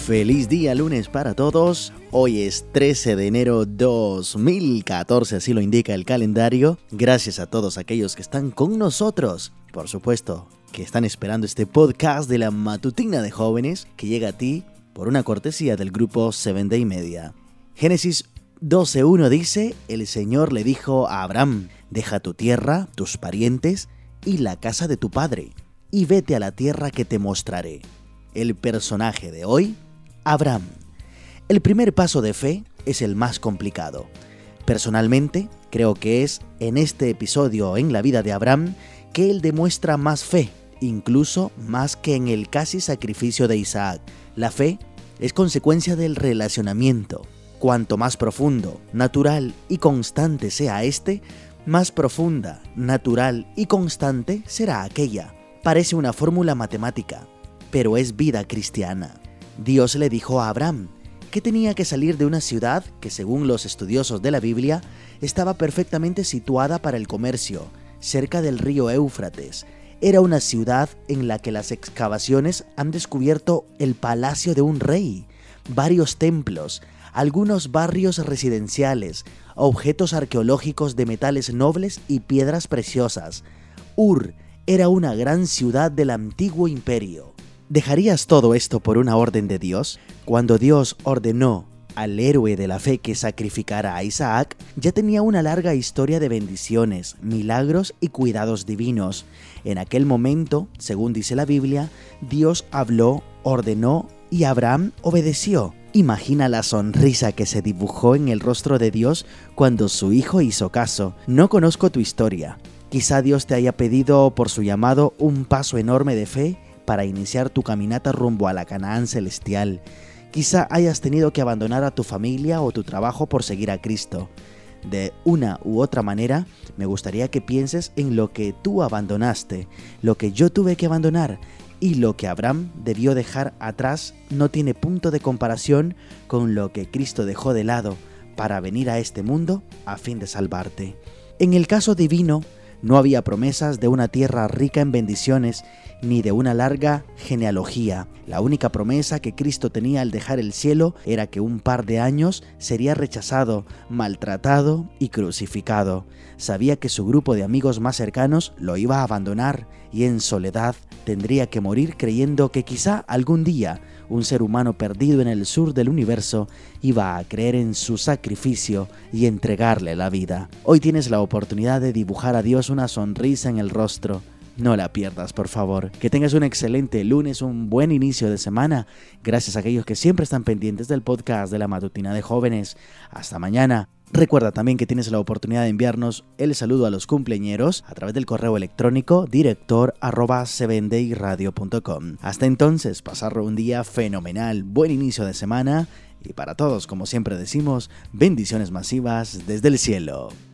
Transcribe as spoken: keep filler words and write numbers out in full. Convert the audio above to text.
Feliz día lunes para todos. Hoy es trece de enero dos mil catorce, así lo indica el calendario. Gracias a todos aquellos que están con nosotros. Por supuesto, que están esperando este podcast de la Matutina de Jóvenes que llega a ti por una cortesía del grupo Seven Day Media. Génesis doce uno dice: el Señor le dijo a Abraham: deja tu tierra, tus parientes y la casa de tu padre, y vete a la tierra que te mostraré. El personaje de hoy, Abraham. El primer paso de fe es el más complicado. Personalmente, creo que es en este episodio en la vida de Abraham que él demuestra más fe, incluso más que en el casi sacrificio de Isaac. La fe es consecuencia del relacionamiento. Cuanto más profundo, natural y constante sea este, más profunda, natural y constante será aquella. Parece una fórmula matemática, pero es vida cristiana. Dios le dijo a Abraham que tenía que salir de una ciudad que, según los estudiosos de la Biblia, estaba perfectamente situada para el comercio, cerca del río Éufrates. Era una ciudad en la que las excavaciones han descubierto el palacio de un rey, varios templos, algunos barrios residenciales, objetos arqueológicos de metales nobles y piedras preciosas. Ur era una gran ciudad del antiguo imperio. ¿Dejarías todo esto por una orden de Dios? Cuando Dios ordenó al héroe de la fe que sacrificara a Isaac, ya tenía una larga historia de bendiciones, milagros y cuidados divinos. En aquel momento, según dice la Biblia, Dios habló, ordenó y Abraham obedeció. Imagina la sonrisa que se dibujó en el rostro de Dios cuando su hijo hizo caso. No conozco tu historia. Quizá Dios te haya pedido por su llamado un paso enorme de fe para iniciar tu caminata rumbo a la Canaán celestial. Quizá hayas tenido que abandonar a tu familia o tu trabajo por seguir a Cristo. De una u otra manera, me gustaría que pienses en lo que tú abandonaste, lo que yo tuve que abandonar, y lo que Abraham debió dejar atrás no tiene punto de comparación con lo que Cristo dejó de lado para venir a este mundo a fin de salvarte. En el caso divino, no había promesas de una tierra rica en bendiciones ni de una larga genealogía. La única promesa que Cristo tenía al dejar el cielo era que un par de años sería rechazado, maltratado y crucificado. Sabía que su grupo de amigos más cercanos lo iba a abandonar y en soledad tendría que morir creyendo que quizá algún día un ser humano perdido en el sur del universo iba a creer en su sacrificio y entregarle la vida. Hoy tienes la oportunidad de dibujar a Dios una sonrisa en el rostro. No la pierdas, por favor. Que tengas un excelente lunes, un buen inicio de semana. Gracias a aquellos que siempre están pendientes del podcast de la Matutina de Jóvenes. Hasta mañana. Recuerda también que tienes la oportunidad de enviarnos el saludo a los cumpleañeros a través del correo electrónico director arroba seven day radio punto com. Hasta entonces, pasar un día fenomenal, buen inicio de semana y para todos, como siempre decimos, bendiciones masivas desde el cielo.